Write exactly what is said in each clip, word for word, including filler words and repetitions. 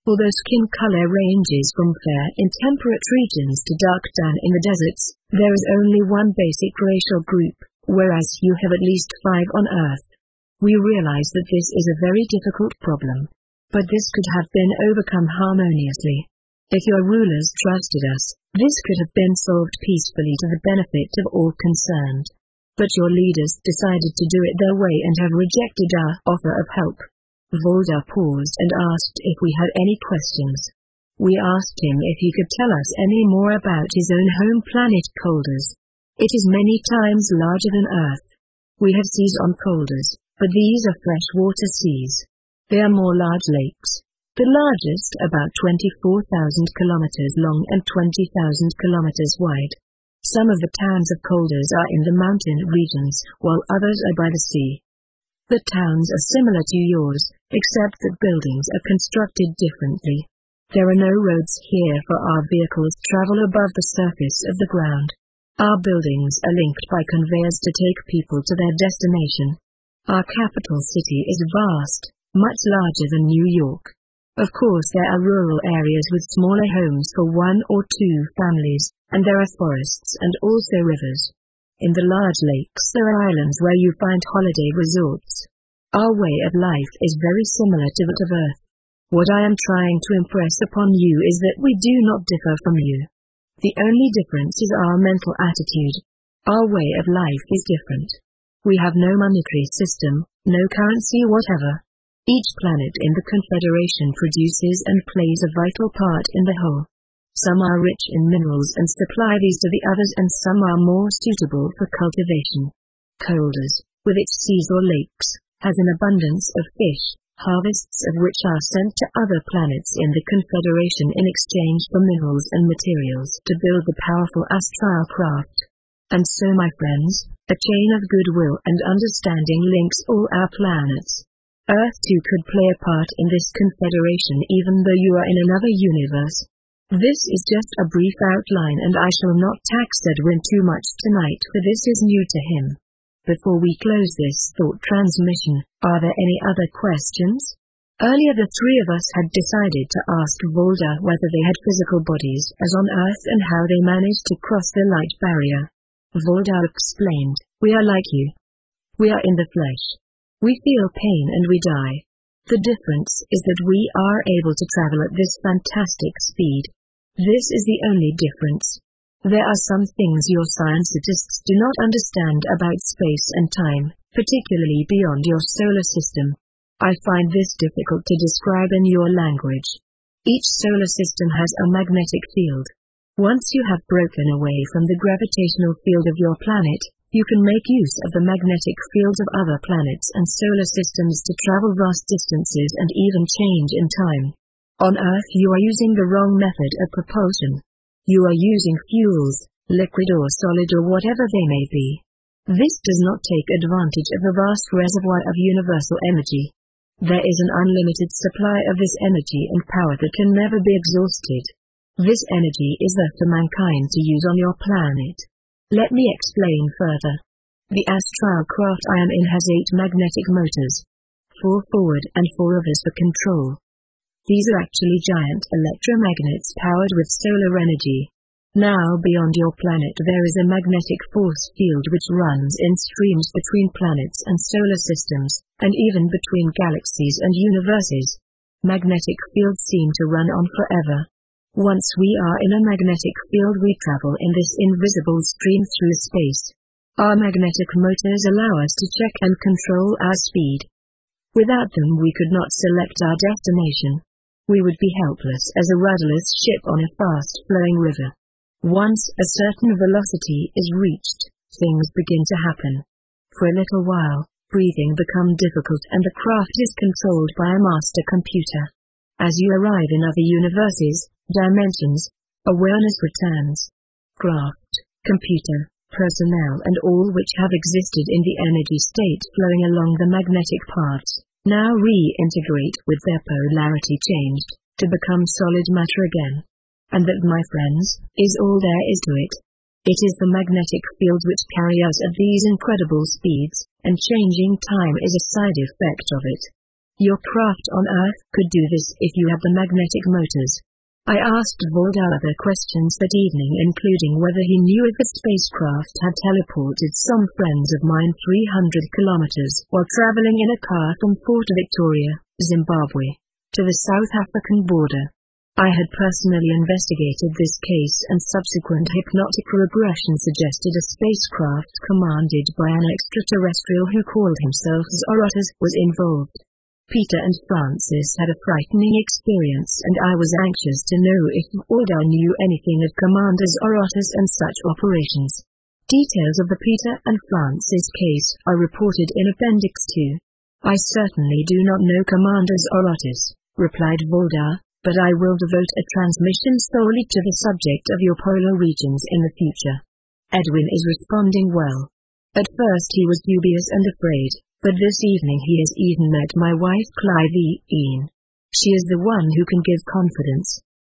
Although skin color ranges from fair in temperate regions to dark tan in the deserts, there is only one basic racial group, whereas you have at least five on Earth. We realize that this is a very difficult problem. But this could have been overcome harmoniously. If your rulers trusted us, this could have been solved peacefully to the benefit of all concerned. But your leaders decided to do it their way and have rejected our offer of help. Volda paused and asked if we had any questions. We asked him if he could tell us any more about his own home planet Kolders. It is many times larger than Earth. We have seas on Kolders, but these are freshwater seas. They are more large lakes. The largest about twenty-four thousand kilometers long and twenty thousand kilometers wide. Some of the towns of Kolders are in the mountain regions, while others are by the sea. The towns are similar to yours, except that buildings are constructed differently. There are no roads here for our vehicles to travel above the surface of the ground. Our buildings are linked by conveyors to take people to their destination. Our capital city is vast, much larger than New York. Of course there are rural areas with smaller homes for one or two families, and there are forests and also rivers. In the large lakes there are islands where you find holiday resorts. Our way of life is very similar to that of Earth. What I am trying to impress upon you is that we do not differ from you. The only difference is our mental attitude. Our way of life is different. We have no monetary system, no currency whatever. Each planet in the Confederation produces and plays a vital part in the whole. Some are rich in minerals and supply these to the others, and some are more suitable for cultivation. Kolders, with its seas or lakes, has an abundance of fish, harvests of which are sent to other planets in the Confederation in exchange for minerals and materials to build the powerful astral craft. And so, my friends, a chain of goodwill and understanding links all our planets. Earth too could play a part in this confederation even though you are in another universe. This is just a brief outline, and I shall not tax Edwin too much tonight, for this is new to him. Before we close this thought transmission, are there any other questions? Earlier the three of us had decided to ask Volda whether they had physical bodies as on Earth and how they managed to cross the light barrier. Volda explained, "We are like you. We are in the flesh. We feel pain and we die. The difference is that we are able to travel at this fantastic speed. This is the only difference. There are some things your scientists do not understand about space and time, particularly beyond your solar system. I find this difficult to describe in your language. Each solar system has a magnetic field. Once you have broken away from the gravitational field of your planet, you can make use of the magnetic fields of other planets and solar systems to travel vast distances and even change in time. On Earth you are using the wrong method of propulsion. You are using fuels, liquid or solid or whatever they may be. This does not take advantage of the vast reservoir of universal energy. There is an unlimited supply of this energy and power that can never be exhausted. This energy is there for mankind to use on your planet. Let me explain further. The astral craft I am in has eight magnetic motors. Four forward and four reverse for control. These are actually giant electromagnets powered with solar energy. Now beyond your planet there is a magnetic force field which runs in streams between planets and solar systems, and even between galaxies and universes. Magnetic fields seem to run on forever. Once we are in a magnetic field we travel in this invisible stream through space. Our magnetic motors allow us to check and control our speed. Without them we could not select our destination. We would be helpless as a rudderless ship on a fast-flowing river. Once a certain velocity is reached, things begin to happen. For a little while, breathing becomes difficult and the craft is controlled by a master computer. As you arrive in other universes, dimensions, awareness returns. Craft, computer, personnel and all which have existed in the energy state flowing along the magnetic paths, now reintegrate with their polarity changed, to become solid matter again. And that, my friends, is all there is to it. It is the magnetic fields which carry us at these incredible speeds, and changing time is a side effect of it. Your craft on Earth could do this if you had the magnetic motors. I asked Voldar other questions that evening, including whether he knew if a spacecraft had teleported some friends of mine three hundred kilometers while traveling in a car from Fort Victoria, Zimbabwe, to the South African border. I had personally investigated this case, and subsequent hypnotic regression suggested a spacecraft commanded by an extraterrestrial who called himself Zorotas was involved. Peter and Francis had a frightening experience, and I was anxious to know if Voldar knew anything of Commander Zorotas and such operations. Details of the Peter and Francis case are reported in Appendix two. I certainly do not know Commander Zorotas, replied Voldar, but I will devote a transmission solely to the subject of your polar regions in the future. Edwin is responding well. At first he was dubious and afraid, but this evening he has even met my wife Clive. She is the one who can give confidence.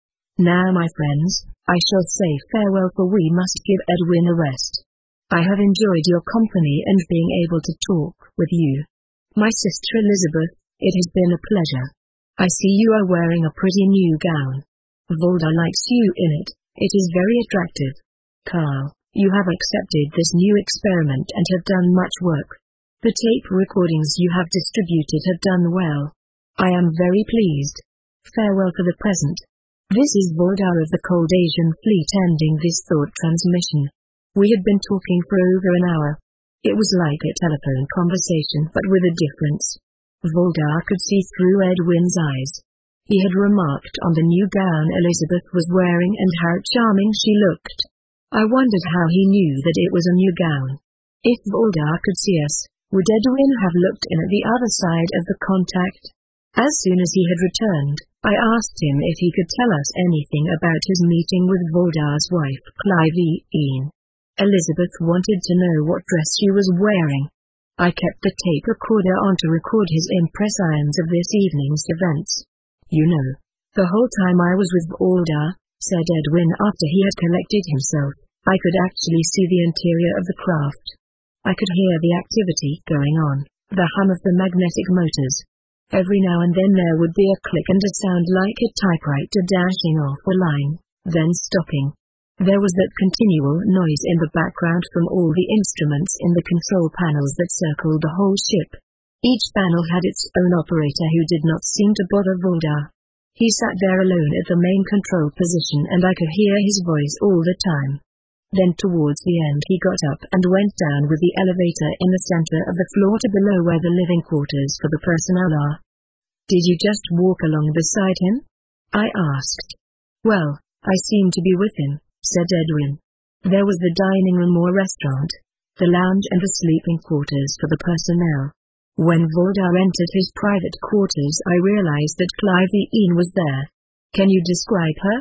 Now my friends, I shall say farewell, for we must give Edwin a rest. I have enjoyed your company and being able to talk with you. My sister Elizabeth, it has been a pleasure. I see you are wearing a pretty new gown. Voldar likes you in it, it is very attractive. Carl, you have accepted this new experiment and have done much work. The tape recordings you have distributed have done well. I am very pleased. Farewell for the present. This is Voldar of the Cold Asian Fleet ending this thought transmission. We had been talking for over an hour. It was like a telephone conversation, but with a difference. Voldar could see through Edwin's eyes. He had remarked on the new gown Elizabeth was wearing and how charming she looked. I wondered how he knew that it was a new gown. If Voldar could see us, would Edwin have looked in at the other side of the contact? As soon as he had returned, I asked him if he could tell us anything about his meeting with Voldar's wife Clive. Elizabeth wanted to know what dress she was wearing. I kept the tape recorder on to record his impressions of this evening's events. You know, the whole time I was with Voldar, said Edwin after he had collected himself, I could actually see the interior of the craft. I could hear the activity going on, the hum of the magnetic motors. Every now and then there would be a click and a sound like a typewriter dashing off a line, then stopping. There was that continual noise in the background from all the instruments in the control panels that circled the whole ship. Each panel had its own operator who did not seem to bother Voldar. He sat there alone at the main control position, and I could hear his voice all the time. Then towards the end he got up and went down with the elevator in the center of the floor to below where the living quarters for the personnel are. Did you just walk along beside him? I asked. Well, I seemed to be with him, said Edwin. There was the dining room or restaurant, the lounge and the sleeping quarters for the personnel. When Voldar entered his private quarters I realized that Clive was there. Can you describe her?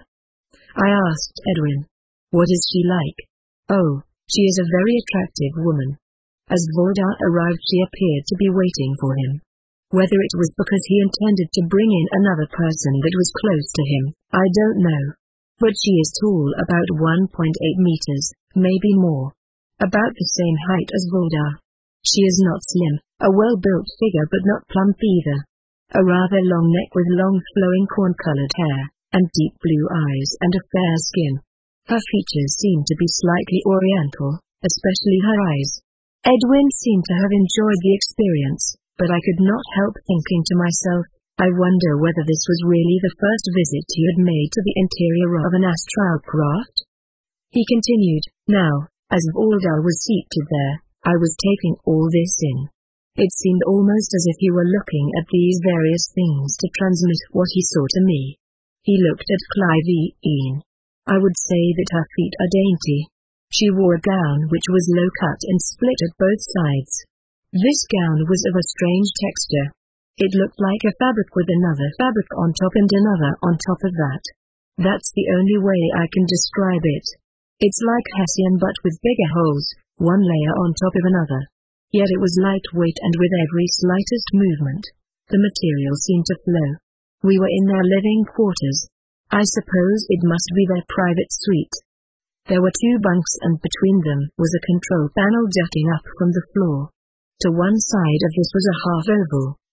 I asked Edwin. What is she like? Oh, she is a very attractive woman. As Voldar arrived she appeared to be waiting for him. Whether it was because he intended to bring in another person that was close to him, I don't know. But she is tall, about one point eight meters, maybe more. About the same height as Voldar. She is not slim, a well-built figure but not plump either. A rather long neck with long flowing corn-colored hair, and deep blue eyes and a fair skin. Her features seemed to be slightly oriental, especially her eyes. Edwin seemed to have enjoyed the experience, but I could not help thinking to myself, I wonder whether this was really the first visit he had made to the interior of an astral craft? He continued, now, as Voldar was seated there, I was taking all this in. It seemed almost as if he were looking at these various things to transmit what he saw to me. He looked at Clive. I would say that her feet are dainty. She wore a gown which was low-cut and split at both sides. This gown was of a strange texture. It looked like a fabric with another fabric on top and another on top of that. That's the only way I can describe it. It's like hessian but with bigger holes, one layer on top of another. Yet it was lightweight, and with every slightest movement, the material seemed to flow. We were in their living quarters. I suppose it must be their private suite. There were two bunks, and between them was a control panel jutting up from the floor. To one side of this was a half oval,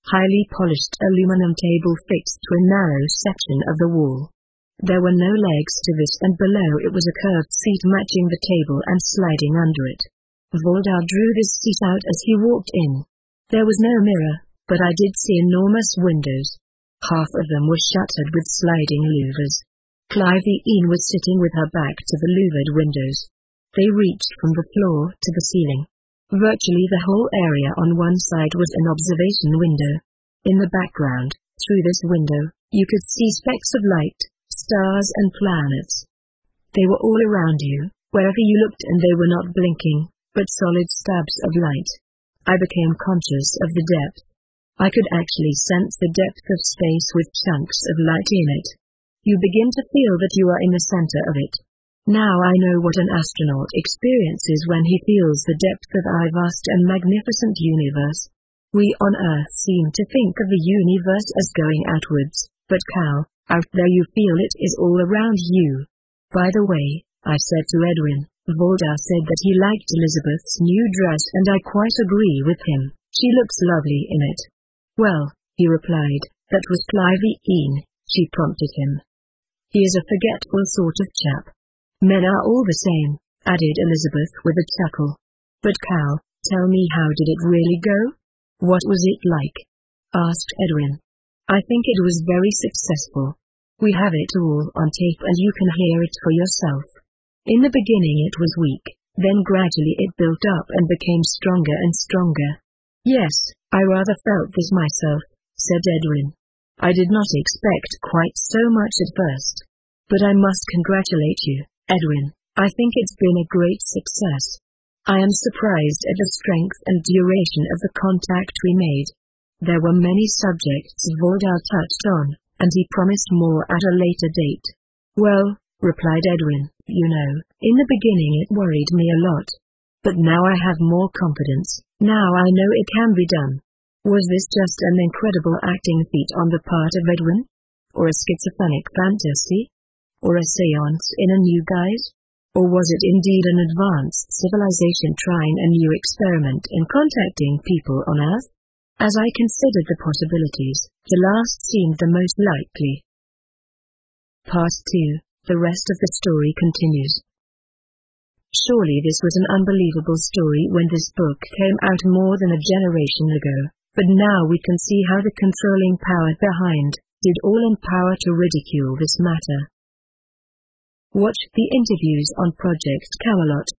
highly polished aluminum table fixed to a narrow section of the wall. There were no legs to this, and below it was a curved seat matching the table and sliding under it. Voldar drew this seat out as he walked in. There was no mirror, but I did see enormous windows. Half of them were shuttered with sliding louvers. Clive-Ian was sitting with her back to the louvered windows. They reached from the floor to the ceiling. Virtually the whole area on one side was an observation window. In the background, through this window, you could see specks of light, stars and planets. They were all around you, wherever you looked, and they were not blinking, but solid stabs of light. I became conscious of the depth. I could actually sense the depth of space with chunks of light in it. You begin to feel that you are in the center of it. Now I know what an astronaut experiences when he feels the depth of our vast and magnificent universe. We on Earth seem to think of the universe as going outwards, but Cal, out there you feel it is all around you. By the way, I said to Edwin, Voldar said that he liked Elizabeth's new dress, and I quite agree with him. She looks lovely in it. Well, he replied, that was Clive-Ian, she prompted him. He is a forgetful sort of chap. Men are all the same, added Elizabeth with a chuckle. But Cal, tell me, how did it really go? What was it like? Asked Edwin. I think it was very successful. We have it all on tape and you can hear it for yourself. In the beginning it was weak, then gradually it built up and became stronger and stronger. Yes, I rather felt this myself, said Edwin. I did not expect quite so much at first. But I must congratulate you, Edwin. I think it's been a great success. I am surprised at the strength and duration of the contact we made. There were many subjects Voldar touched on, and he promised more at a later date. Well, replied Edwin, you know, in the beginning it worried me a lot. But now I have more confidence. Now I know it can be done. Was this just an incredible acting feat on the part of Edwin? Or a schizophrenic fantasy? Or a seance in a new guise? Or was it indeed an advanced civilization trying a new experiment in contacting people on Earth? As I considered the possibilities, the last seemed the most likely. Part two. The rest of the story continues. Surely this was an unbelievable story when this book came out more than a generation ago, but now we can see how the controlling power behind did all in power to ridicule this matter. Watch the interviews on Project Camelot.